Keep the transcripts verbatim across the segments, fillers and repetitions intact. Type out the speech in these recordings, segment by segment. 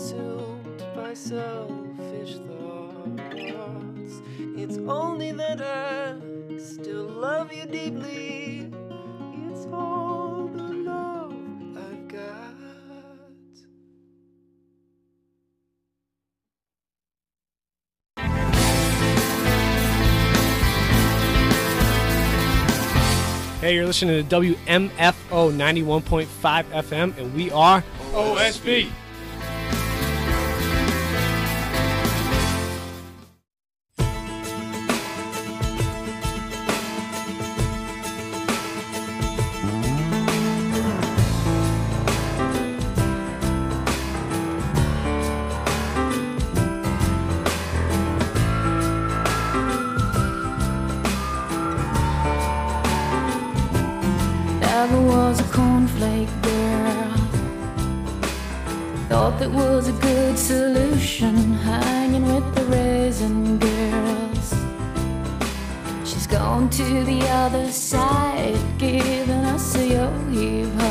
consumed by selfish thoughts. It's only that I still love you deeply. It's all the love I've got. Hey, you're listening to W M F O ninety-one point five F M, and we are O S B. Never was a cornflake girl. Thought that was a good solution, hanging with the raisin girls. She's gone to the other side, giving us a yo-yo.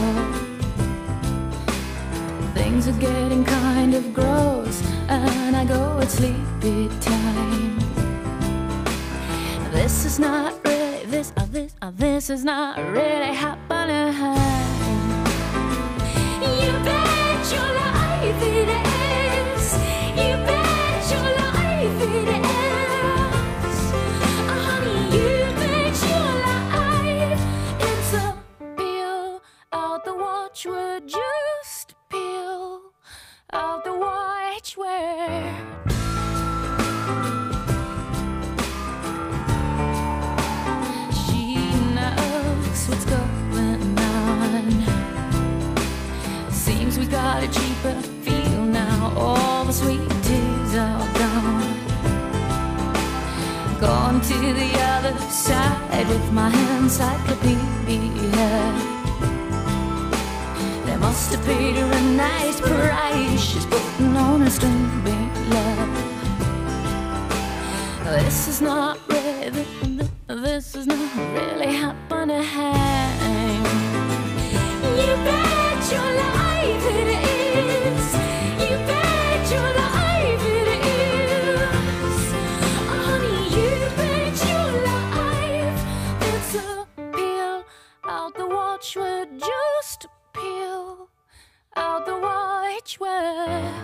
Things are getting kind of gross, and I go at sleepy time. This is not really, this, uh, this, uh, this is not really happening. You bet your life it is. You bet your life it is. Oh, honey, you bet your life it's a peel out the watchword. Just peel out the watchword. What's going on? Seems we got a cheaper feel now. All the sweet teas are gone. Gone to the other side with my encyclopedia. They must have paid her a nice price. She's putting on a string love. This is not really, this is not really happening. You bet your life it is. You bet your life it is. Oh, honey, you bet your life. It's a peel out the watchword. Just peel out the watchword.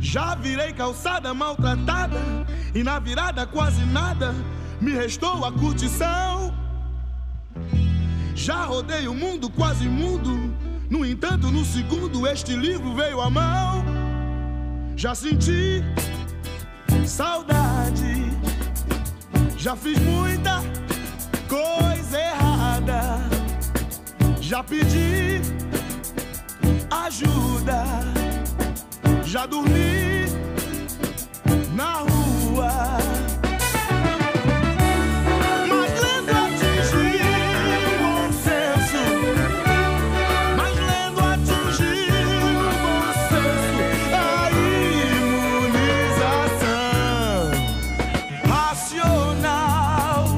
Já virei calçada maltratada e na virada quase nada me restou a curtição. Já rodei o mundo quase mudo, no entanto no segundo este livro veio à mão. Já senti saudade, já fiz muita coisa errada, já pedi ajuda, já dormi na rua. Mas lendo atingi o bom senso, mas lendo atingi o bom senso, a imunização racional.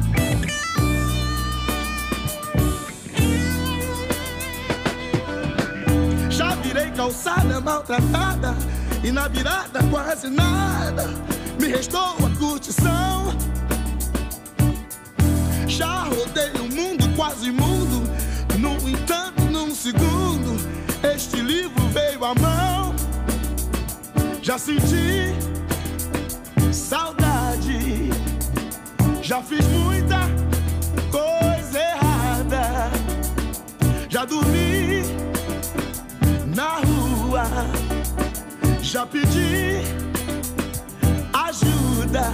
Já virei calçada maltratada e na virada quase nada me restou a curtição. Já rodei o mundo quase mundo, no entanto num segundo este livro veio à mão. Já senti saudade, já fiz muita coisa errada, já dormi na rua, já pedi ajuda.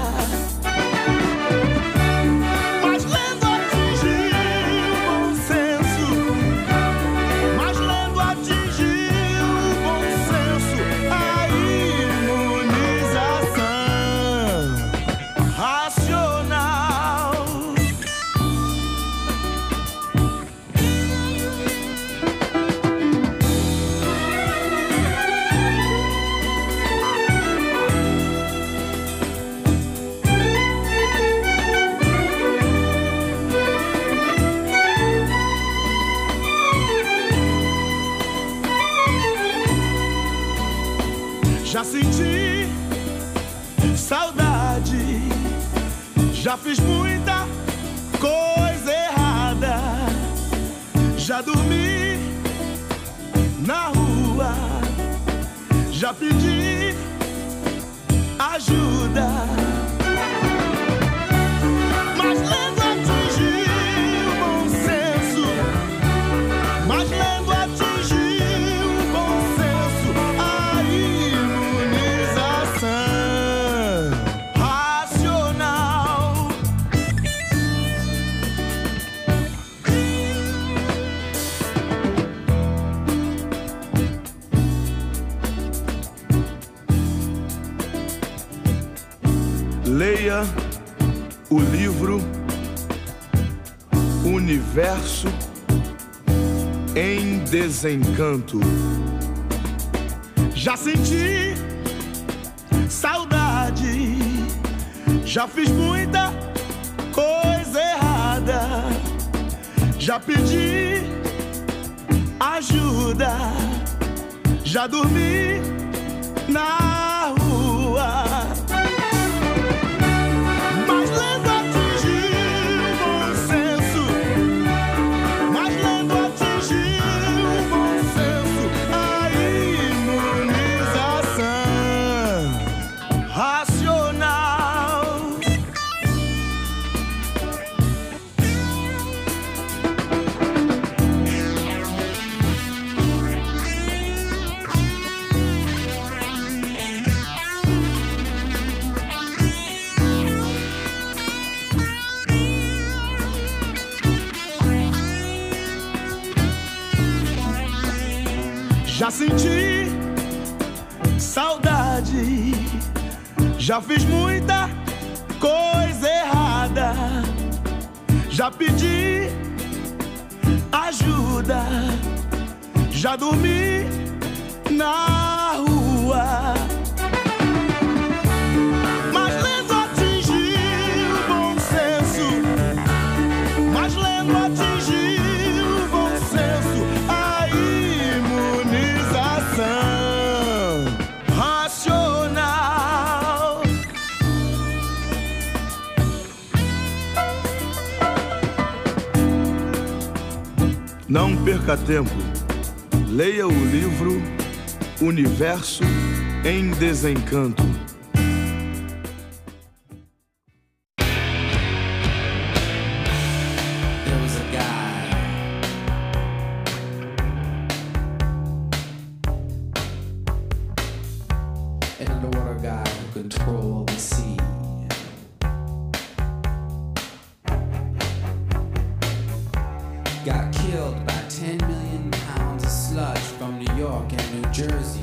Mas lendo atingi o bom senso, mas lendo atingi o bom senso, a imunização racional. Já senti saudade, já fiz muita coisa errada, já dormi na rua, já pedi ajuda. Mas lendo atingi o bom senso, mas lendo atingi o bom senso, a imunização racional. Leia o livro Universo em Desencanto. Já senti saudade, já fiz muita coisa errada, já pedi ajuda, já dormi na rua. Mas lendo atingi o bom senso, mas lendo atingi o bom senso, a imunização racional. Já senti saudade, já fiz muita coisa errada, já pedi ajuda, já dormi na rua. Mas lendo atingi o bom senso, mas lendo atingi o bom senso, a imunização racional. Não perca tempo. Leia o livro Universo em desencanto. There was a guy an underwater guy who controlled the sea. Got killed by ten million pounds of sludge from New York and New Jersey.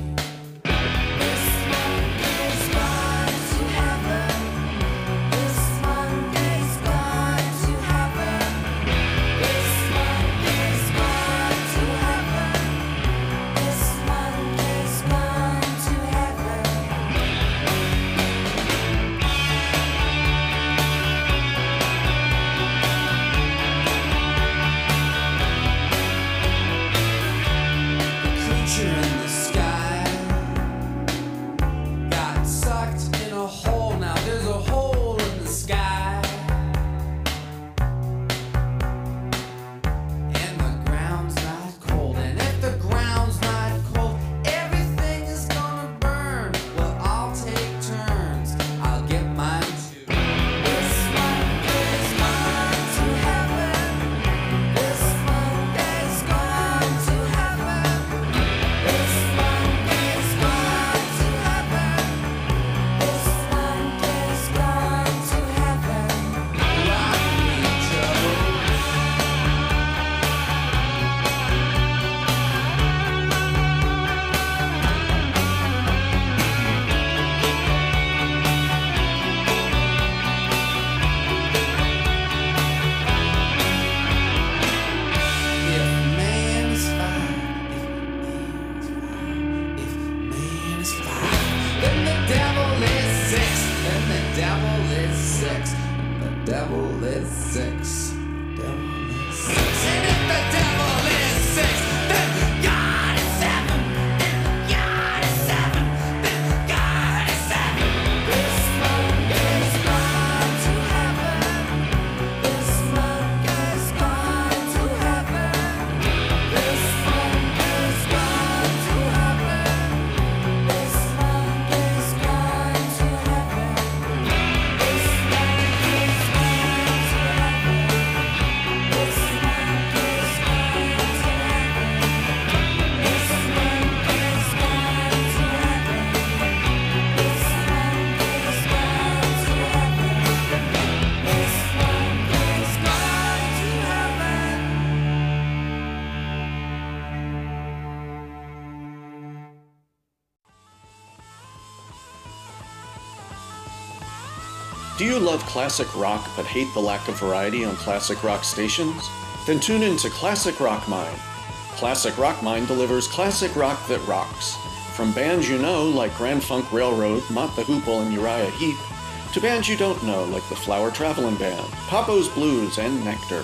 Do you love classic rock but hate the lack of variety on classic rock stations? Then tune in to Classic Rock Mine. Classic Rock Mine delivers classic rock that rocks. From bands you know like Grand Funk Railroad, Mott the Hoople, and Uriah Heep, to bands you don't know like the Flower Traveling Band, Papo's Blues, and Nectar.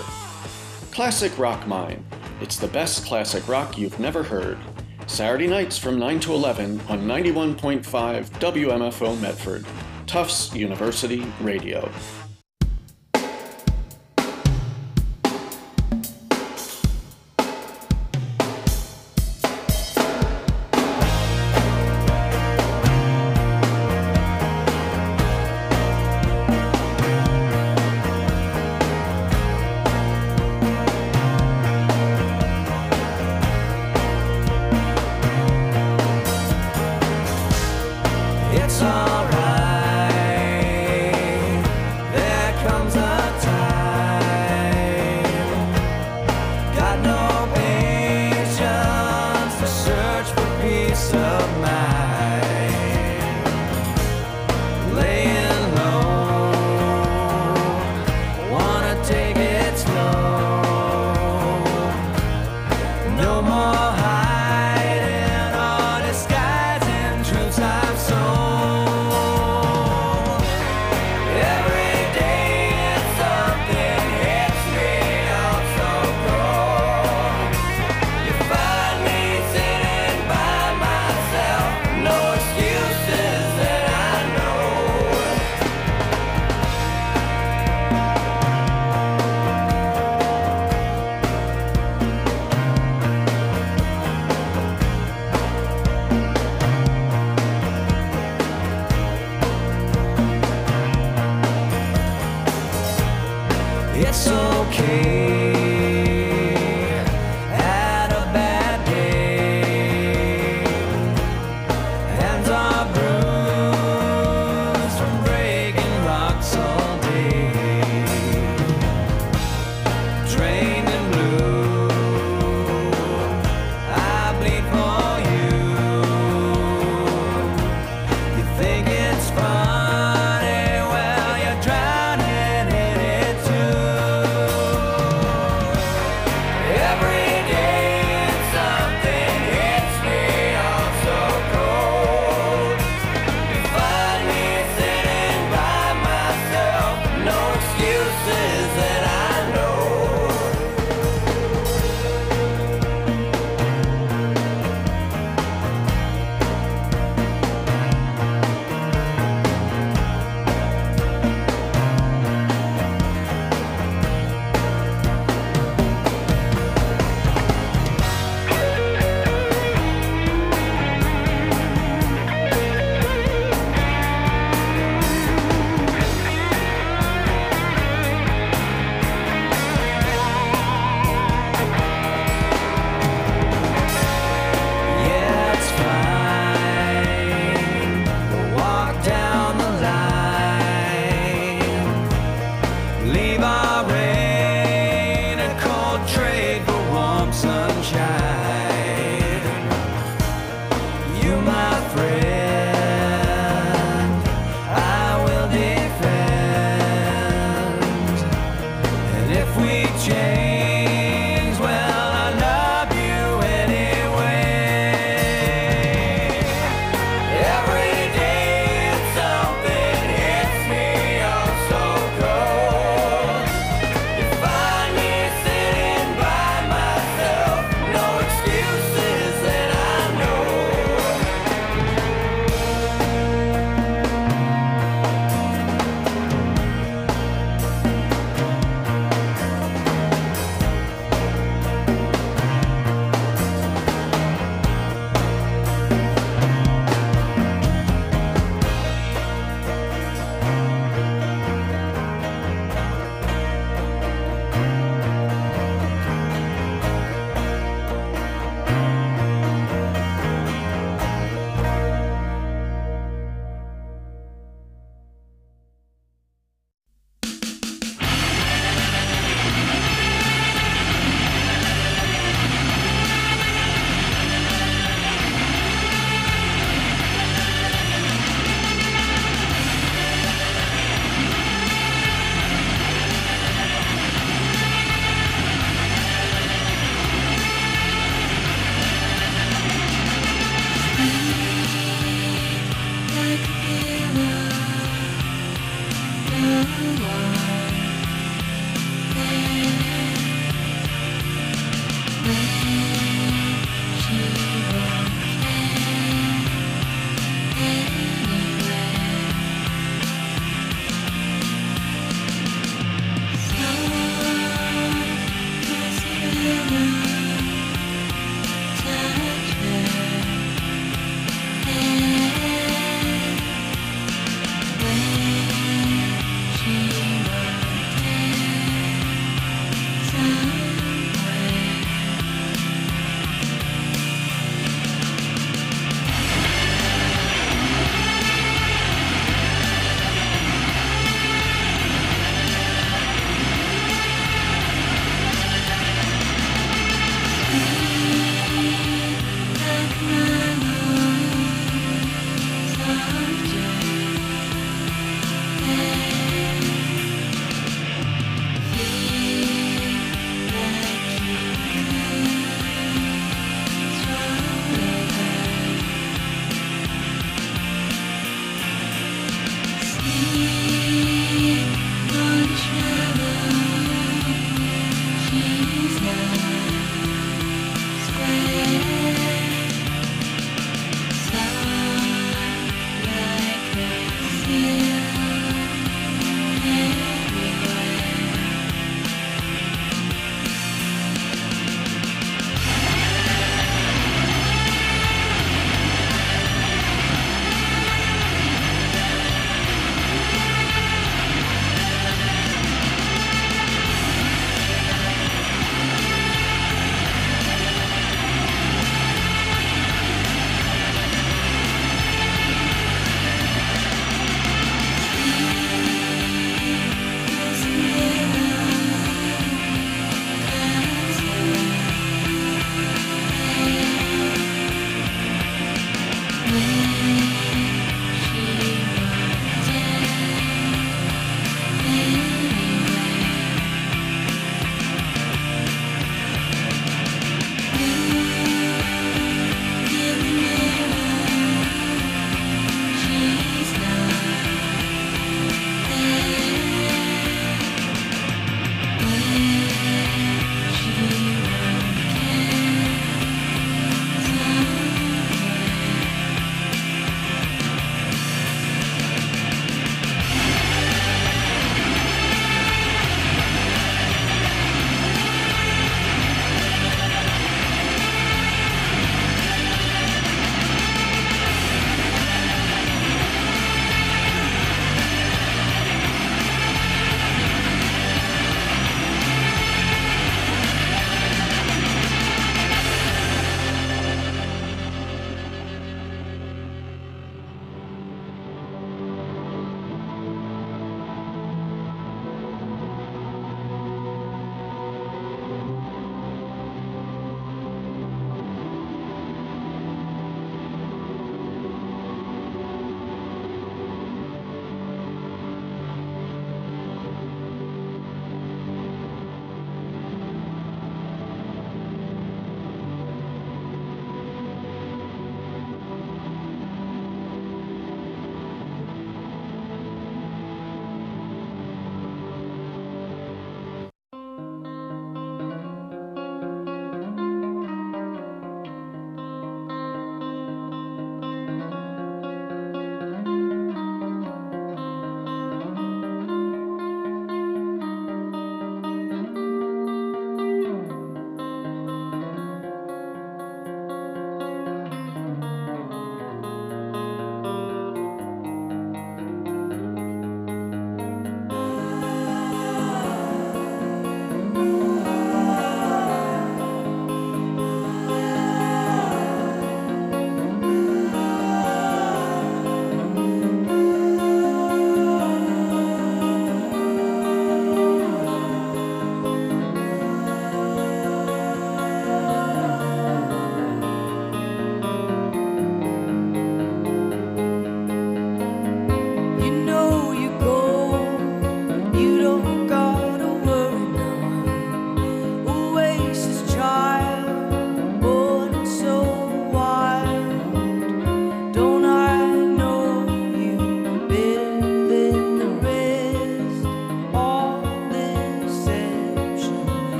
Classic Rock Mine. It's the best classic rock you've never heard. Saturday nights from nine to eleven on ninety-one point five W M F O Medford. Tufts University Radio. It's alright. It's okay. Had a bad day. Hands are bruised from breaking rocks all day. Trained in blue, I bleed for you. You think it's funny, well, you're drowning in it too. Every day something hits me all so cold. You find me sitting by myself, no excuses that I know. Yeah, it's fine. We'll walk down the line. Leave our rain and cold trade for warm sunshine. You, my friend, I will defend. And if we change, well, I love you anyway. Every day something hits me oh so cold.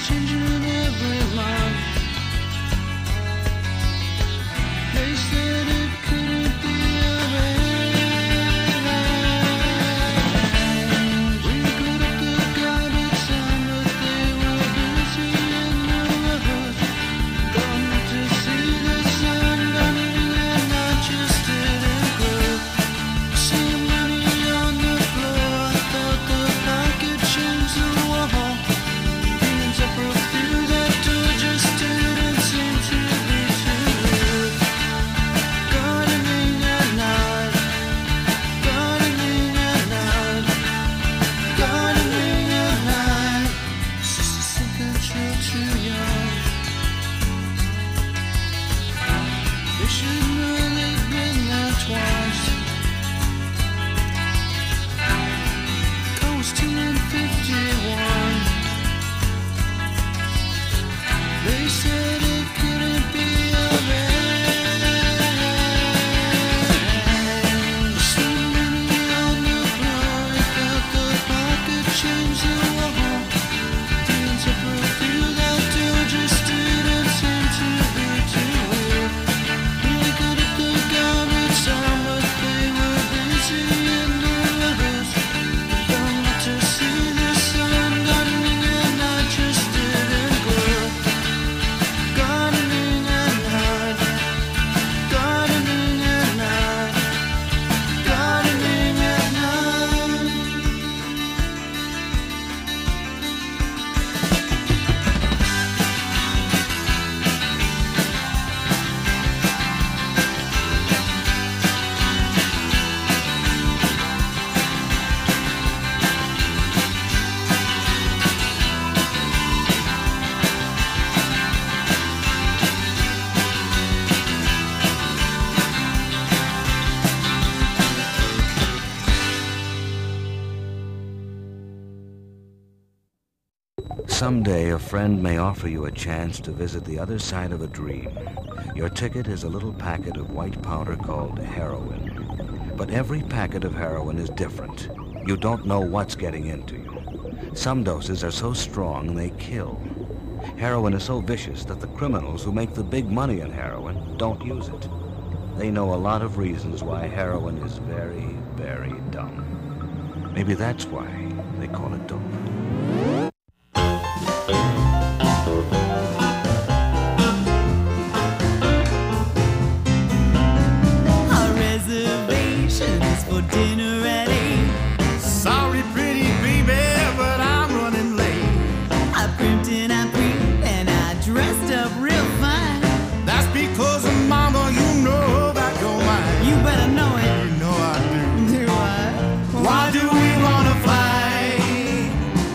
changing every month. They said it couldn't be arranged. We could have the guided sound, but they were busy in the rivers. Come to see the sun running and I just didn't grow. See money on the floor, I felt the pocket change the wall. Being separate through that door just didn't seem to be true. Gardening at night, gardening at night, gardening at night. Sister sick and chill too young. They shouldn't really been there twice. I was two and fifty-one. They said it couldn't be arranged. See money on the floor, I felt the pocket change the wall. Being separate through that door just didn't seem to be too weird. Really good at the garbage sound, but they were busy in the rivers. Young to see the sun gardening and I just didn't grow. Gardening at night, gardening at night, gardening at night. Someday a friend may offer you a chance to visit the other side of a dream. Your ticket is a little packet of white powder called heroin. But every packet of heroin is different. You don't know what's getting into you. Some doses are so strong they kill. Heroin is so vicious that the criminals who make the big money in heroin don't use it. They know a lot of reasons why heroin is very, very dumb. Maybe that's why they call it dope. Our reservation is for dinner at eight. Sorry, pretty baby, but I'm running late. I primped and I prepped and I dressed up real fine. That's because, mama, you know that you're mine. You better know it. You know I do. Do I? Why do we wanna fight?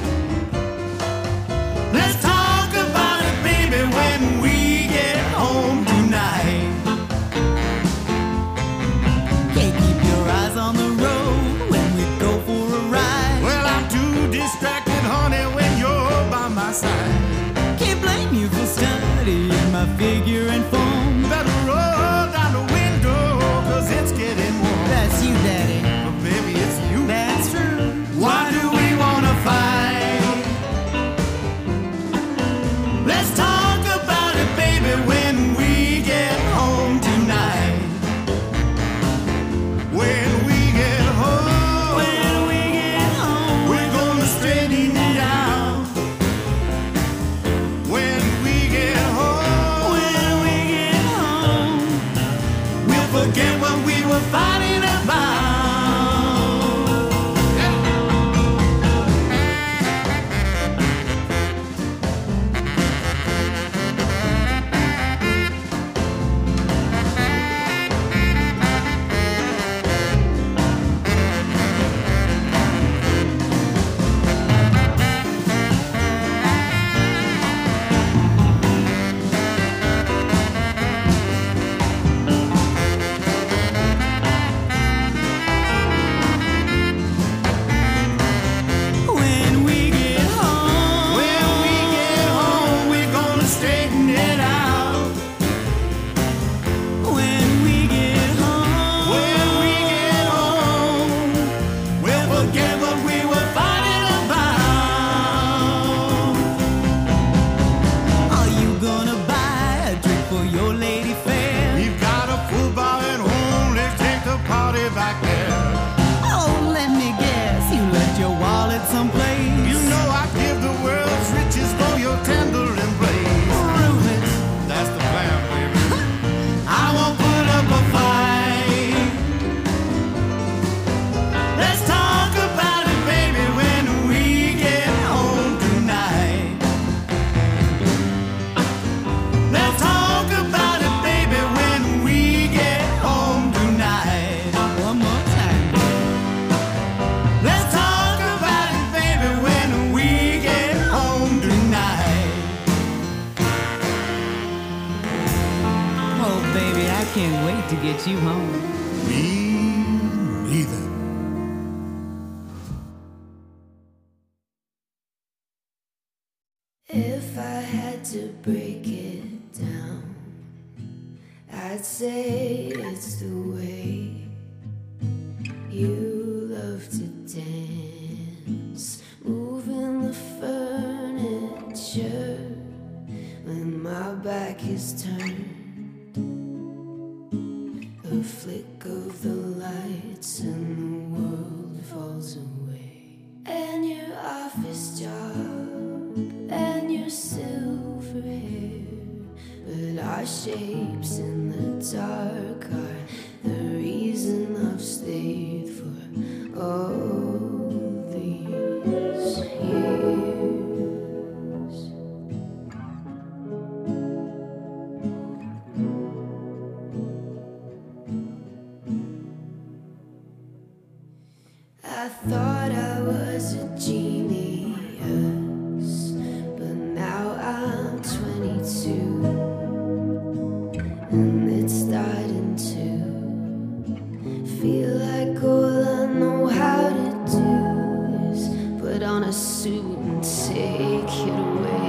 someplace. You know I'd give the world's riches for your tender embrace. Prove it. That's the plan, baby. I won't put up a fight. Let's talk about it, baby, when we get home tonight. Let's talk about it, baby, when we get home tonight. One more time. Let's talk about it, baby, when we get home tonight. Oh, baby, I can't wait to get you home. Me neither. If I had to break it down, I'd say it's the way you love to dance, moving the furniture when my back is turned. A flick of the lights and the world falls away. And your office job and your silver hair, but our shapes in the dark are the reason I've stayed for all these years. I thought I was a genius, but now I'm twenty-two, and it's starting to feel like all I know how to do is put on a suit and take it away.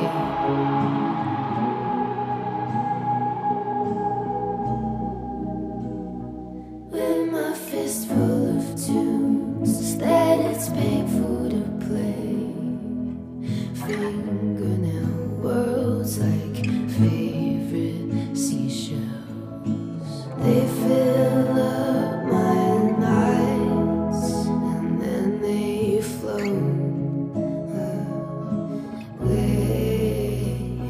With my fist full of tunes that it's painful to play, fingernail worlds like favorite seashells. They fill up my nights and then they float away.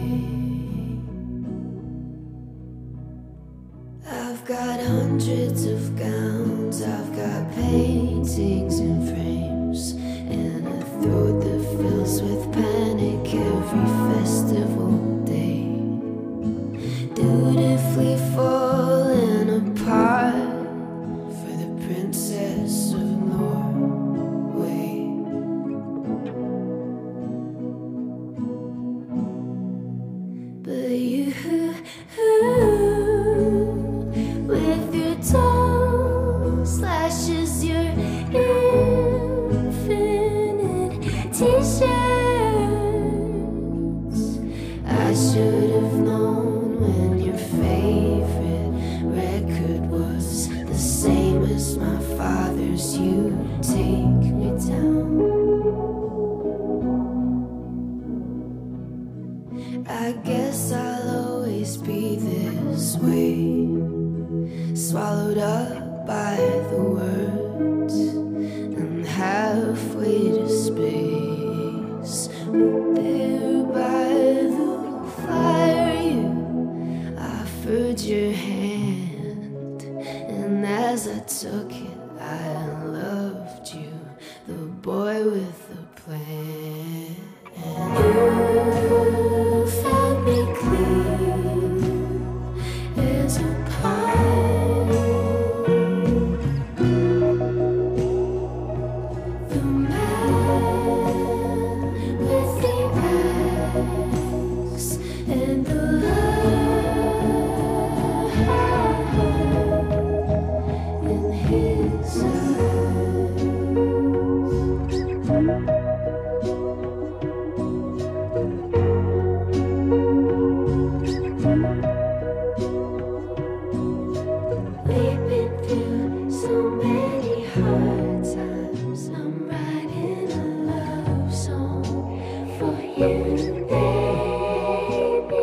I've got hundreds of gowns, I've got paintings in frames, and a throat that fills with panic every festival day. Dutifully falling apart for the princess of Norway. But you, with your tongue slashes your infinite t-shirts. I should have known when your favorite record was the same as my father's. You take me down. I guess I'll always be this way, swallowed up by the words and halfway to space. There by the fire you offered your hand, and as I took it I loved you, the boy with the plan. You found me clean as a pie. The man with the axe and the light in his eyes. We've been through so many hard times. I'm writing a love song for you, baby.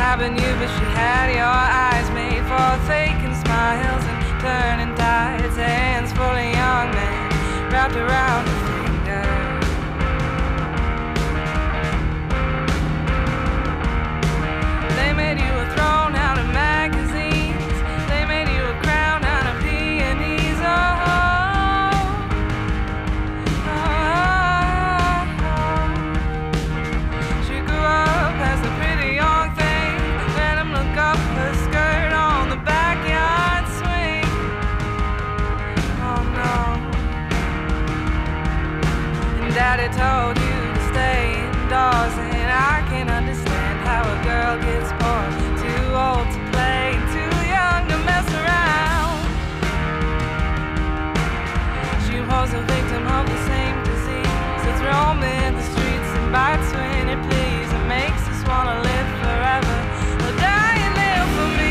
grabbing you, but she had your eyes made for faking smiles and turning tides. Hands full of young men wrapped around her finger. They made you a throne out of magazines. They made you a crown out of peonies. Oh, oh, oh. She grew up as a pretty young thing. Let him look up her skirt on the backyard swing. Oh no. And Daddy told you to stay indoors, and I can understand how a girl gets bored. Too old to play, too young to mess around. She was a victim of the same disease that's roaming the streets and bites when it pleases and makes us wanna live forever or die and live for me.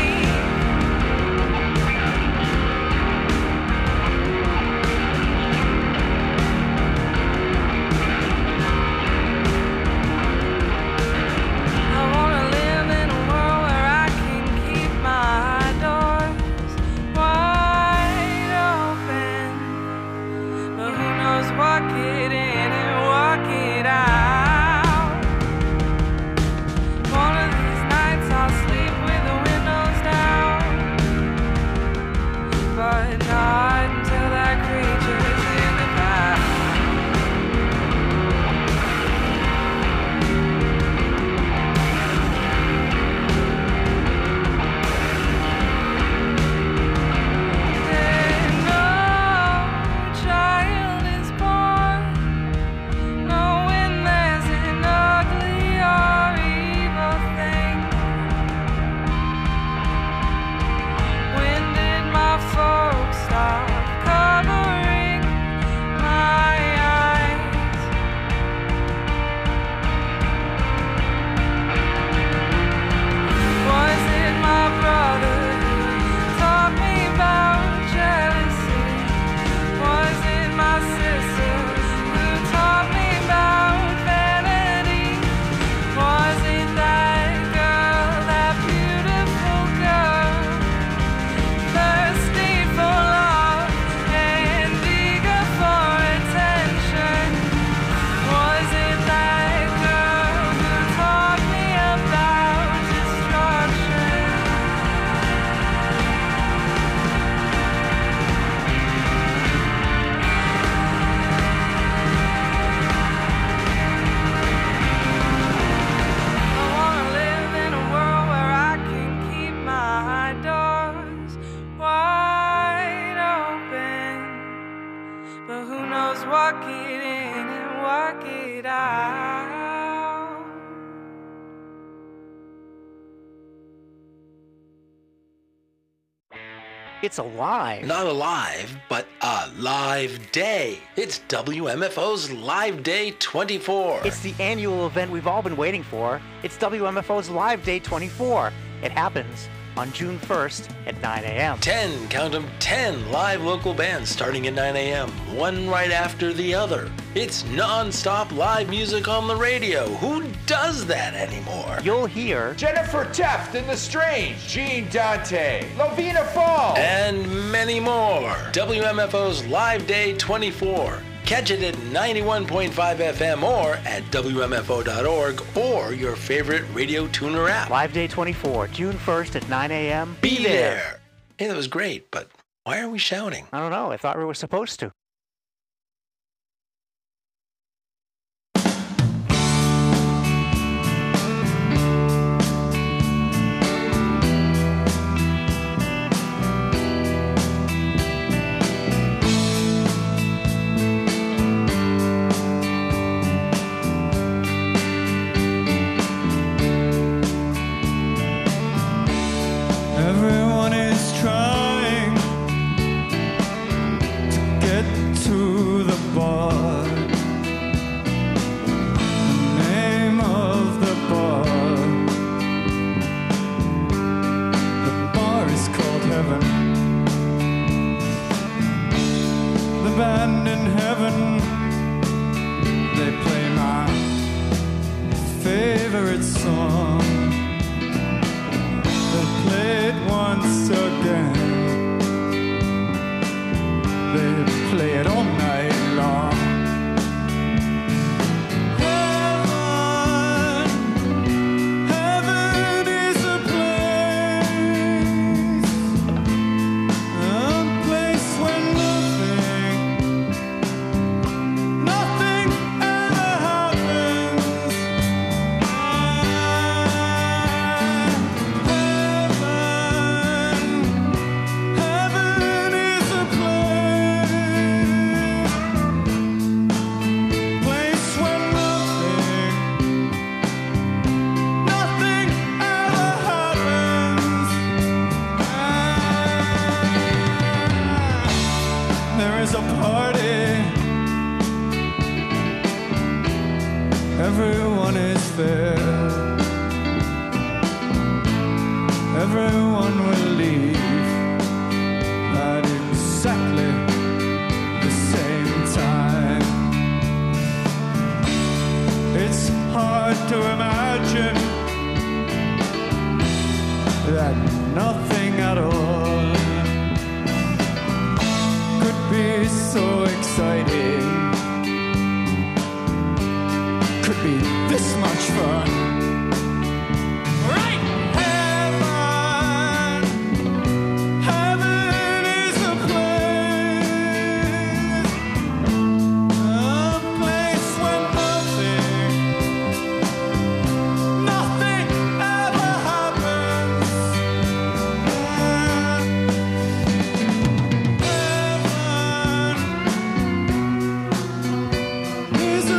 I wanna live in a world where I can keep my doors wide open, but who knows what get in and what get out. One of these nights I'll sleep with the windows down, but not until that creature's in the past. And no child is born knowing there's an ugly or evil thing. When did my folks stop covering my eyes? Was it my brother who taught me about jealousy? Was it my sister who taught me about vanity? Was it that girl, that beautiful girl, thirsty for love and eager for attention? Was it that girl who taught me about destruction? I wanna live in a world where I can keep my doors wide open, but who knows what get in and what get out. It's alive. Not alive, but a live day. It's W M F O's Live Day twenty-four. It's the annual event we've all been waiting for. It's W M F O's Live Day twenty-four. It happens on June first at nine a.m. ten, count 'em, ten live local bands starting at nine a.m., one right after the other. It's non-stop live music on the radio. Who does that anymore? You'll hear Jennifer Teft and The Strange, Gene Dante, Lovina Fall, and many more. W M F O's Live Day twenty-four. Catch it at ninety-one point five F M or at W M F O dot org or your favorite radio tuner app. Live Day twenty-four, June first at nine a.m. Be there. Hey, that was great, but why are we shouting? I don't know. I thought we were supposed to. Everyone is trying to get to the bar. The name of the bar, the bar is called Heaven. The band in heaven, they play my favorite song. everyone is there. Everyone will leave at exactly the same time. It's hard to imagine that nothing at all could be so exciting, could be this much fun. Right! Heaven, heaven is a place, a place where nothing, nothing ever happens. Heaven is a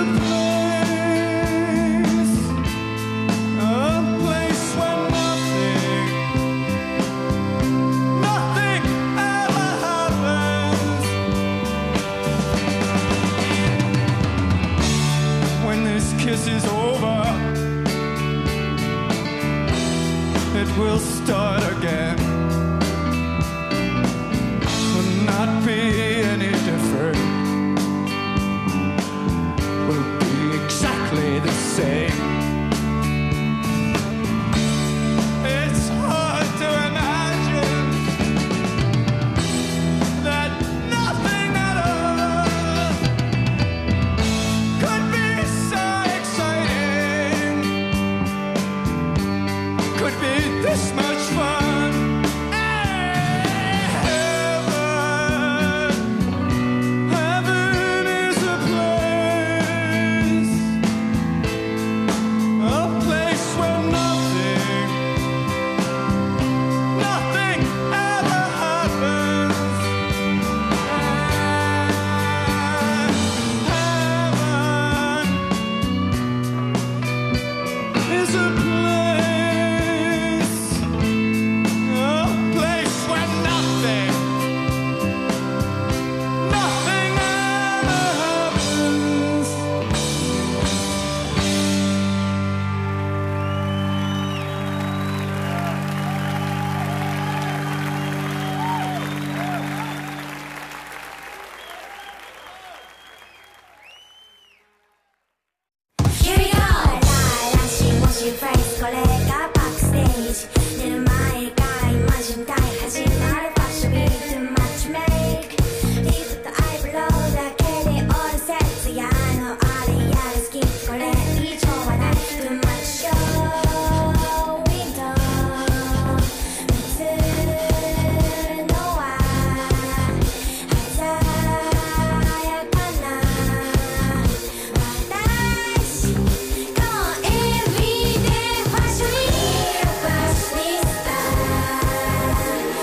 place, a place where nothing, nothing ever happens. When this kiss is over, it will start again. Will not be any different. Will be exactly the same. It's hard to imagine that nothing at all could be so exciting, could be this much fun. Heaven, heaven is a place, a place where nothing, nothing ever happens. Heaven is a place, a place where nothing, nothing ever happens. Here we go!らしいもしフェイスこれがバックステージ寝る前がイマジン大始まるファッションビートマッチメイクリップとアイブロウだけでオールセットやのあれやる好きこれ以上はない Too much show window 映るのは鮮やかな私Go everyday fashion fashionista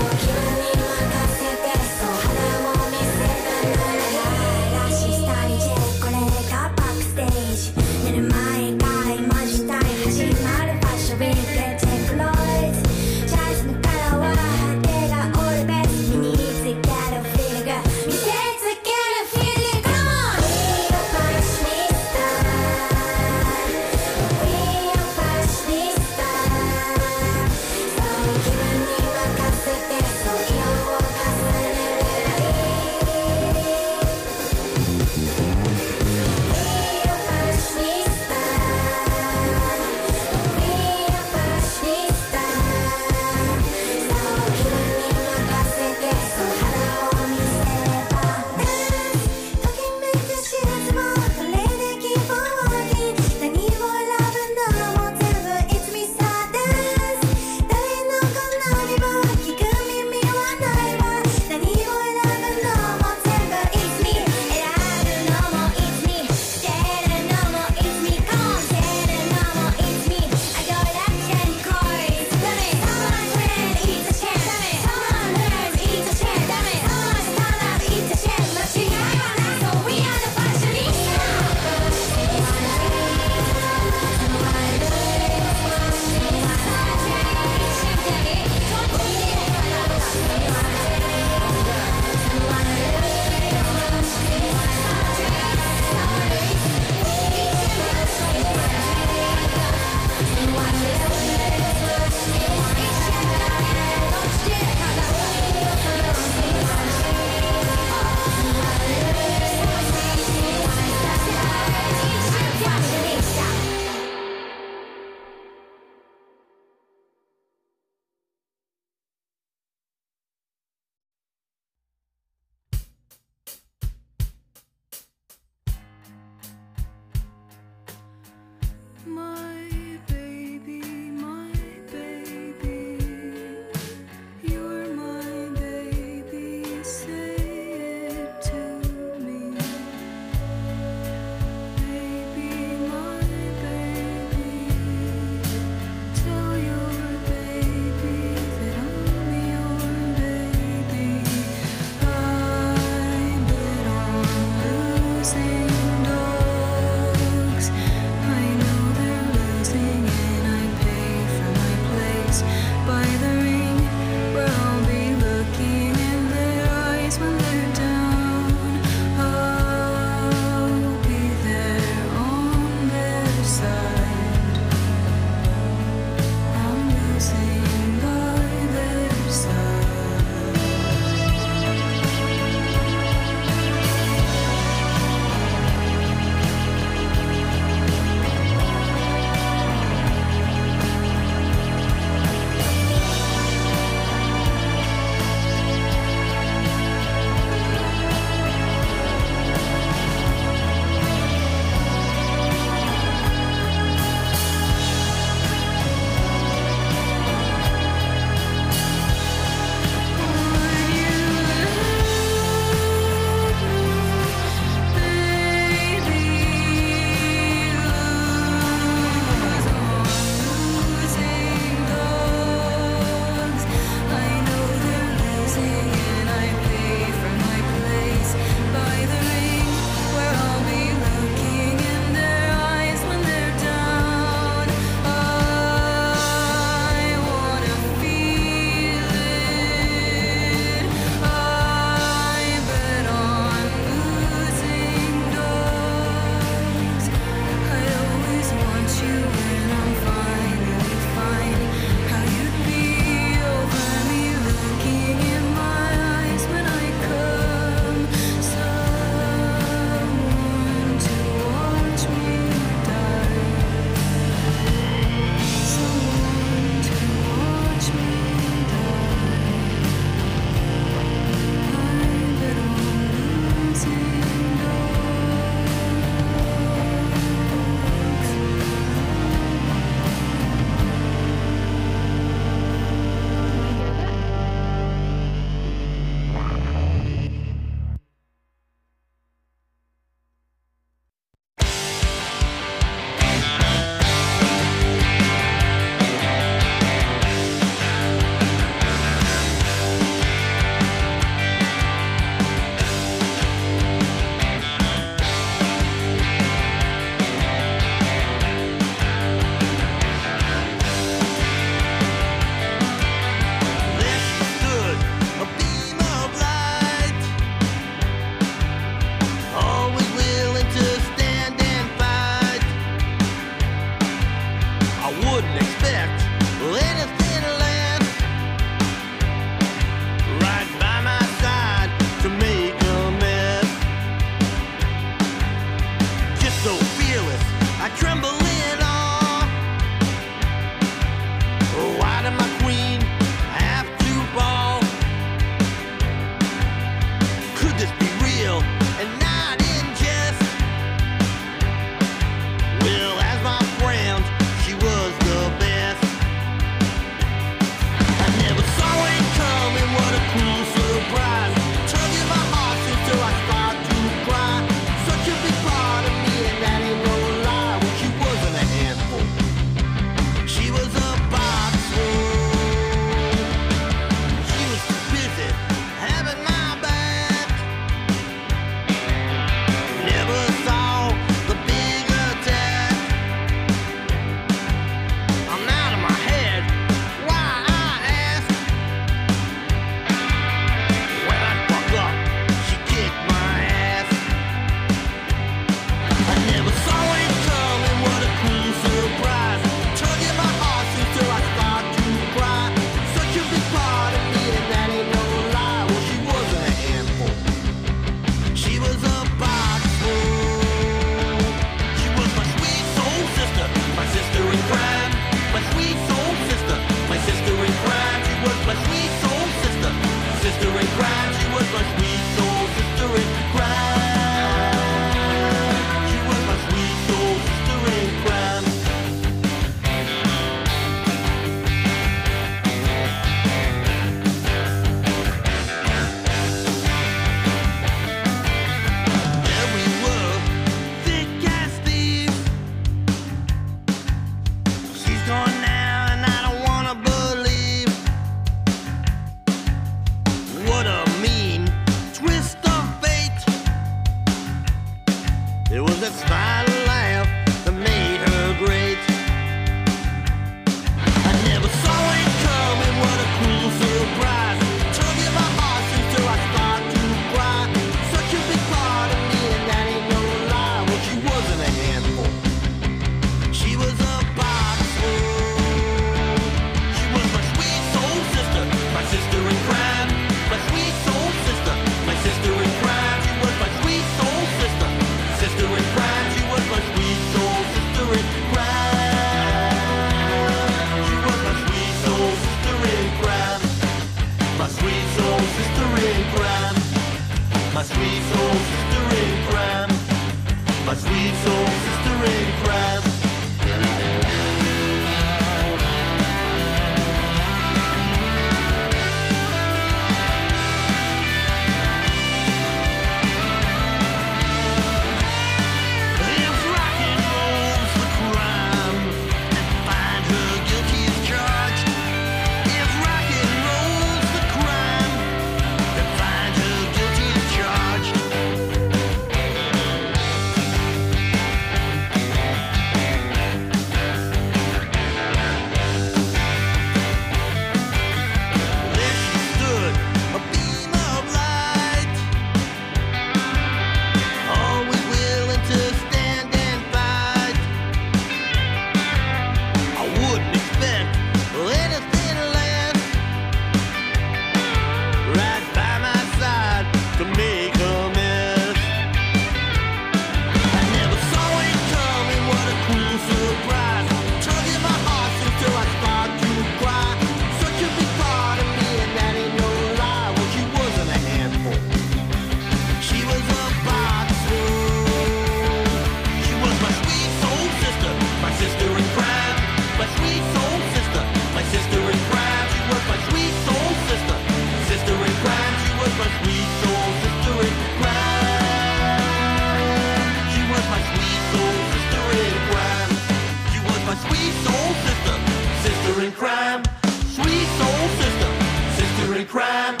crime. Sweet soul sister, sister in crime.